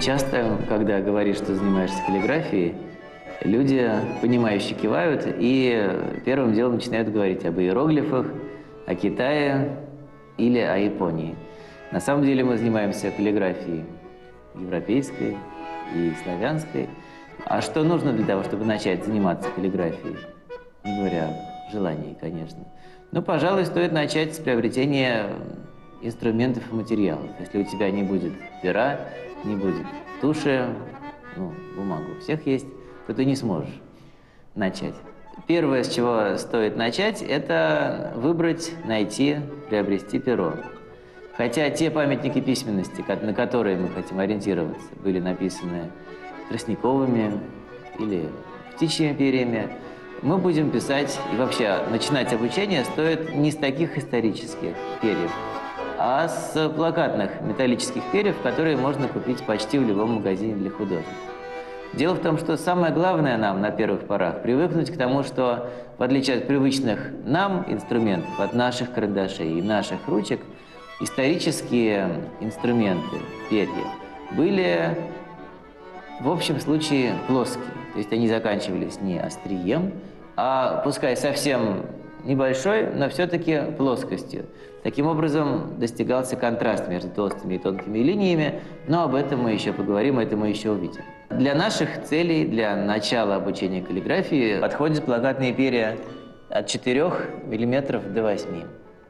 Часто, когда говоришь, что занимаешься каллиграфией, люди, понимающие, кивают и первым делом начинают говорить об иероглифах, о Китае или о Японии. На самом деле мы занимаемся каллиграфией европейской и славянской. А что нужно для того, чтобы начать заниматься каллиграфией? Не говоря о желании, конечно. Ну, пожалуй, стоит начать с приобретения инструментов и материалов. Если у тебя не будет пера, не будет туши, ну, бумагу у всех есть, то ты не сможешь начать. Первое, с чего стоит начать, это выбрать, найти, приобрести перо. Хотя те памятники письменности, на которые мы хотим ориентироваться, были написаны тростниковыми или птичьими перьями, мы будем писать, и вообще начинать обучение стоит не с таких исторических перьев, а с плакатных металлических перьев, которые можно купить почти в любом магазине для художников. Дело в том, что самое главное нам на первых порах привыкнуть к тому, что в отличие от привычных нам инструментов, от наших карандашей и наших ручек, исторические инструменты, перья, были в общем случае плоские. То есть они заканчивались не острием, а пускай совсем небольшой, но все-таки плоскостью. Таким образом достигался контраст между толстыми и тонкими линиями, но об этом мы еще поговорим, это мы еще увидим. Для наших целей, для начала обучения каллиграфии подходят плакатные перья от 4 мм до 8 мм.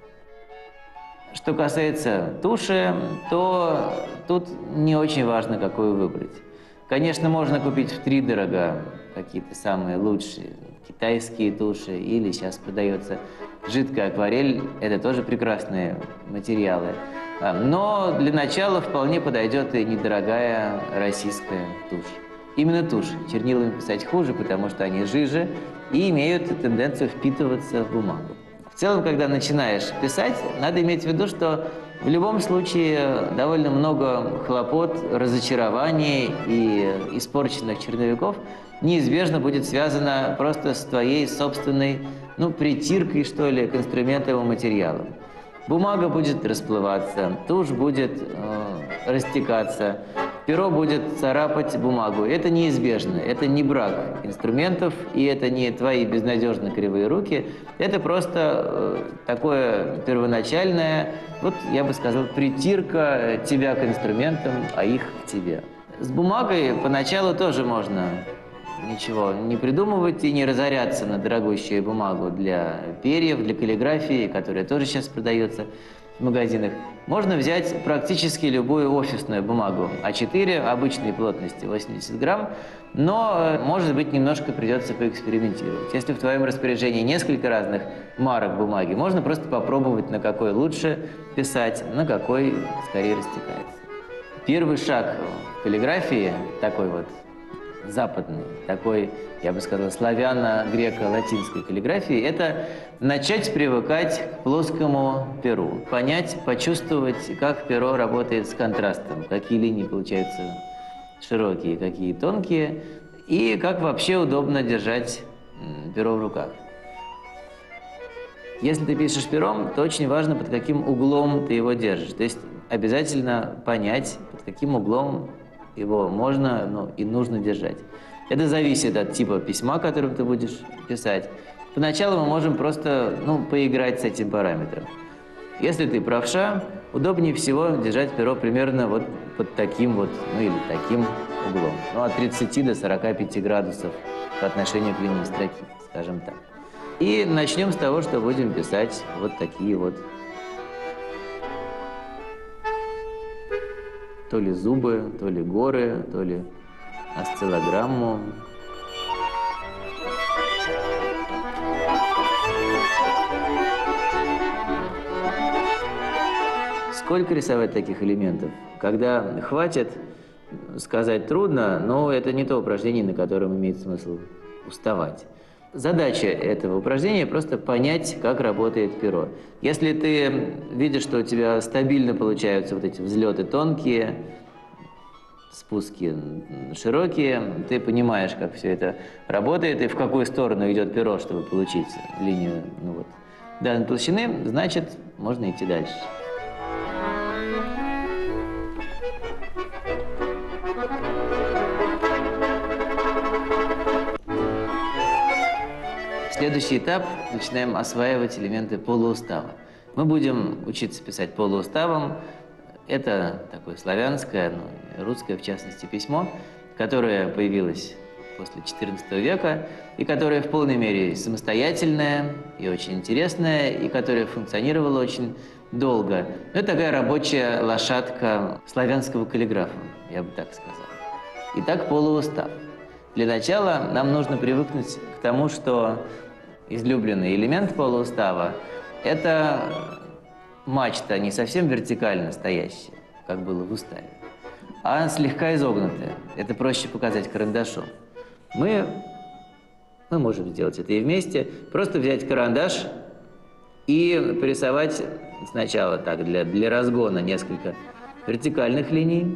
Что касается туши, то тут не очень важно, какую выбрать. Конечно, можно купить втридорога какие-то самые лучшие китайские туши, или сейчас продается жидкая акварель, это тоже прекрасные материалы. Но для начала вполне подойдет и недорогая российская тушь. Именно тушь. Чернилами писать хуже, потому что они жиже и имеют тенденцию впитываться в бумагу. В целом, когда начинаешь писать, надо иметь в виду, что в любом случае довольно много хлопот, разочарований и испорченных черновиков неизбежно будет связано просто с твоей собственной, притиркой, что ли, к инструментам и материалам. Бумага будет расплываться, тушь будет растекаться, перо будет царапать бумагу. Это неизбежно, это не брак инструментов, и это не твои безнадежно кривые руки. Это просто такое первоначальное, я бы сказал, притирка тебя к инструментам, а их к тебе. С бумагой поначалу тоже можно ничего не придумывать и не разоряться на дорогущую бумагу для перьев, для каллиграфии, которая тоже сейчас продается в магазинах. Можно взять практически любую офисную бумагу А4 обычной плотности 80 грамм, но, может быть, немножко придется поэкспериментировать. Если в твоем распоряжении несколько разных марок бумаги, можно просто попробовать, на какой лучше писать, на какой скорее растекается. Первый шаг в каллиграфии, такой западный, такой, я бы сказал, славяно-греко-латинской каллиграфии, это начать привыкать к плоскому перу, понять, почувствовать, как перо работает с контрастом, какие линии получаются широкие, какие тонкие, и как вообще удобно держать перо в руках. Если ты пишешь пером, то очень важно, под каким углом ты его держишь. То есть обязательно понять, под каким углом его можно, и нужно держать. Это зависит от типа письма, которым ты будешь писать. Поначалу мы можем просто, поиграть с этим параметром. Если ты правша, удобнее всего держать перо примерно под таким или таким углом. От 30 до 45 градусов по отношению к линии строки, скажем так. И начнем с того, что будем писать такие то ли зубы, то ли горы, то ли осциллограмму. Сколько рисовать таких элементов? Когда хватит, сказать трудно, но это не то упражнение, на котором имеет смысл уставать. Задача этого упражнения – просто понять, как работает перо. Если ты видишь, что у тебя стабильно получаются эти взлеты тонкие, спуски широкие, ты понимаешь, как все это работает и в какую сторону идет перо, чтобы получить линию данной толщины, значит, можно идти дальше. Следующий этап – начинаем осваивать элементы полуустава. Мы будем учиться писать полууставом. Это такое славянское, ну, русское в частности, письмо, которое появилось после XIV века и которое в полной мере самостоятельное и очень интересное, и которое функционировало очень долго. Это такая рабочая лошадка славянского каллиграфа, я бы так сказал. Итак, полуустав. Для начала нам нужно привыкнуть к тому, что излюбленный элемент полуустава – это мачта не совсем вертикально стоящая, как было в уставе, а слегка изогнутая. Это проще показать карандашом. Мы можем сделать это и вместе. Просто взять карандаш и порисовать сначала так, для разгона несколько вертикальных линий,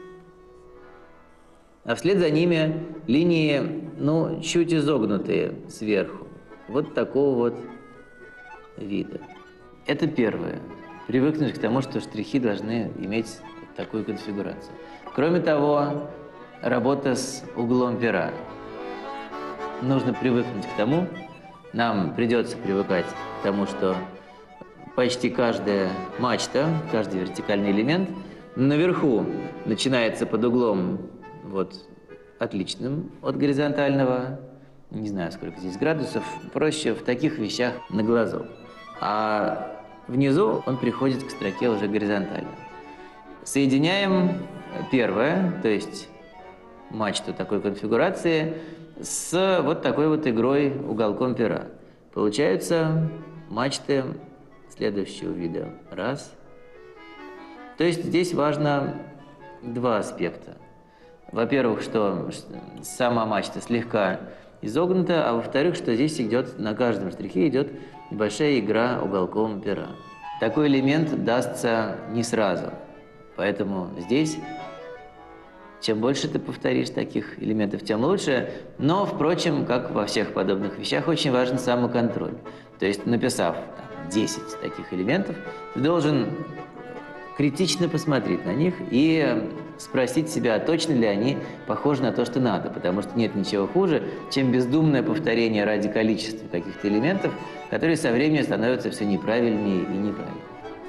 а вслед за ними линии, ну, чуть изогнутые сверху. Вот такого вот вида. Это первое. Привыкнуть к тому, что штрихи должны иметь такую конфигурацию. Кроме того, работа с углом пера. Нужно привыкнуть к тому, нам придется привыкать к тому, что почти каждая мачта, каждый вертикальный элемент наверху начинается под углом вот отличным от горизонтального, не знаю, сколько здесь градусов, проще в таких вещах на глазок. А внизу он приходит к строке уже горизонтально. Соединяем первое, то есть мачту такой конфигурации, с вот такой вот игрой уголком пера. Получаются мачты следующего вида. Раз. То есть здесь важно два аспекта. Во-первых, что сама мачта слегка изогнута, а во-вторых, что здесь идет, на каждом штрихе идет небольшая игра уголком пера. Такой элемент дастся не сразу, поэтому здесь, чем больше ты повторишь таких элементов, тем лучше. Но, впрочем, как во всех подобных вещах, очень важен самоконтроль. То есть, написав 10 таких элементов, ты должен критично посмотреть на них и спросить себя, точно ли они похожи на то, что надо, потому что нет ничего хуже, чем бездумное повторение ради количества каких-то элементов, которые со временем становятся все неправильнее и неправильнее.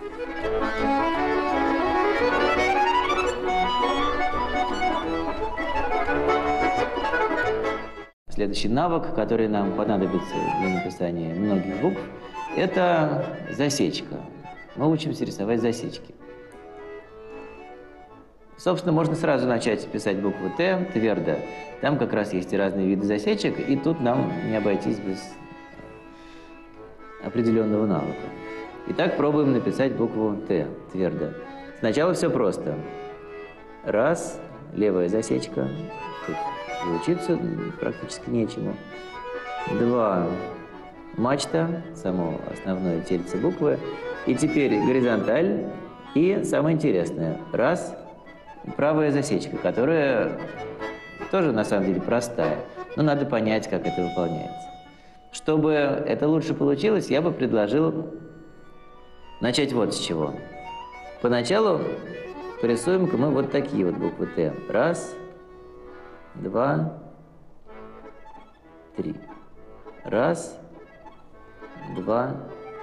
Следующий навык, который нам понадобится для написания многих букв, это засечка. Мы учимся рисовать засечки. Собственно, можно сразу начать писать букву «Т» твердо. Там как раз есть и разные виды засечек, и тут нам не обойтись без определенного навыка. Итак, пробуем написать букву «Т» твердо. Сначала все просто. Раз, левая засечка. Тут и учиться практически нечему. Два, мачта, само основное тельце буквы. И теперь горизонталь. И самое интересное. Раз, правая засечка, которая тоже на самом деле простая, но надо понять, как это выполняется. Чтобы это лучше получилось, я бы предложил начать вот с чего. Поначалу порисуем-ка мы вот такие вот буквы «Т». Раз, два, три. Раз, два,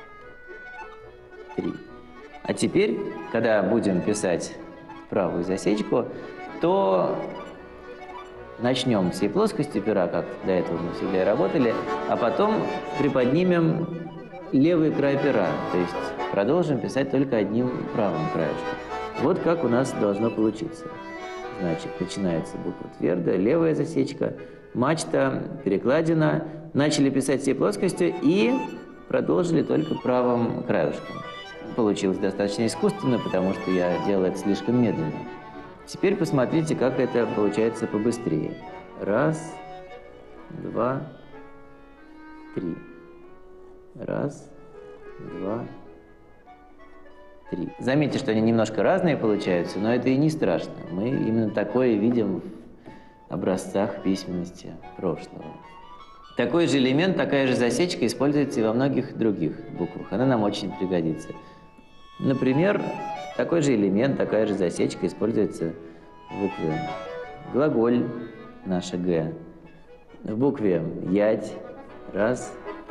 три. А теперь, когда будем писать правую засечку, то начнем с всей плоскости пера, как до этого мы всегда и работали, а потом приподнимем левый край пера, то есть продолжим писать только одним правым краешком. Вот как у нас должно получиться. Значит, начинается буква твердая, левая засечка, мачта, перекладина. Начали писать всей плоскостью и продолжили только правым краешком. Получилось достаточно искусственно, потому что я делал это слишком медленно. Теперь посмотрите, как это получается побыстрее. Раз, два, три. Раз, два, три. Заметьте, что они немножко разные получаются, но это и не страшно. Мы именно такое видим в образцах письменности прошлого. Такой же элемент, такая же засечка используется и во многих других буквах. Она нам очень пригодится. Например, такой же элемент, такая же засечка используется в букве глаголь, наша «г», в букве «ять», раз,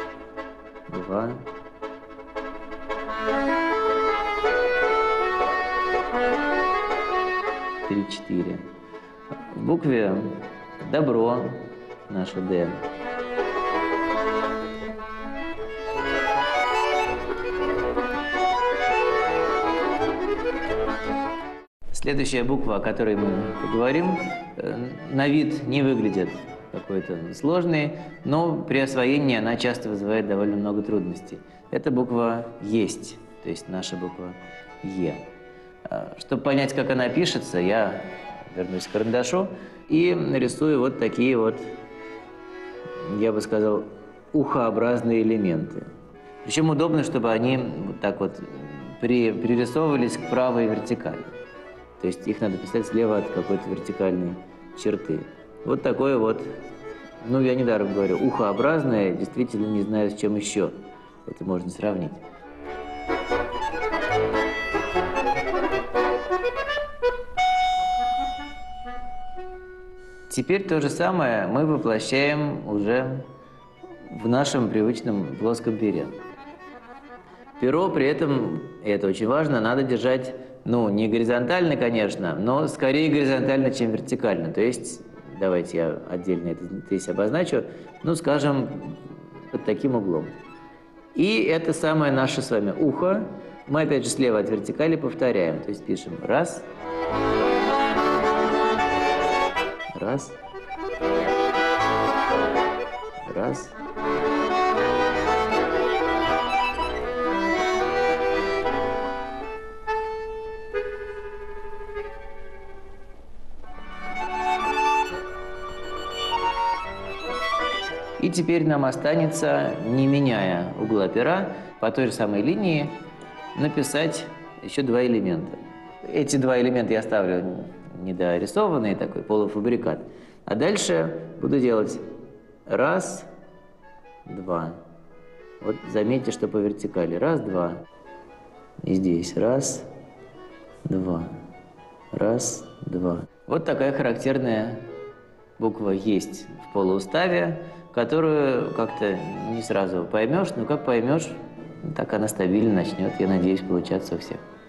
2, 3, 4. В букве «добро» наша «Д». Следующая буква, о которой мы поговорим, на вид не выглядит какой-то сложной, но при освоении она часто вызывает довольно много трудностей. Это буква «Есть», то есть наша буква «Е». Чтобы понять, как она пишется, я вернусь к карандашу и нарисую вот такие вот, я бы сказал, ухообразные элементы. Причем удобно, чтобы они вот так вот пририсовывались к правой вертикали. То есть их надо писать слева от какой-то вертикальной черты. Вот такое вот, ну я недаром говорю, ухообразное, действительно не знаю, с чем еще это можно сравнить. Теперь то же самое мы воплощаем уже в нашем привычном плоском пере. Перо при этом, и это очень важно, надо держать, ну, не горизонтально, конечно, но скорее горизонтально, чем вертикально. То есть, давайте я отдельно это здесь обозначу, ну, скажем, под таким углом. И это самое наше с вами ухо. Мы опять же слева от вертикали повторяем. То есть пишем раз, раз, раз. И теперь нам останется, не меняя угла пера, по той же самой линии написать еще два элемента. Эти два элемента я ставлю недорисованный такой полуфабрикат. А дальше буду делать раз, два. Вот заметьте, что по вертикали. Раз, два. И здесь раз, два. Раз, два. Вот такая характерная буква есть в полууставе, которую как-то не сразу поймешь, но как поймешь, так она стабильно начнет, я надеюсь, получаться у всех.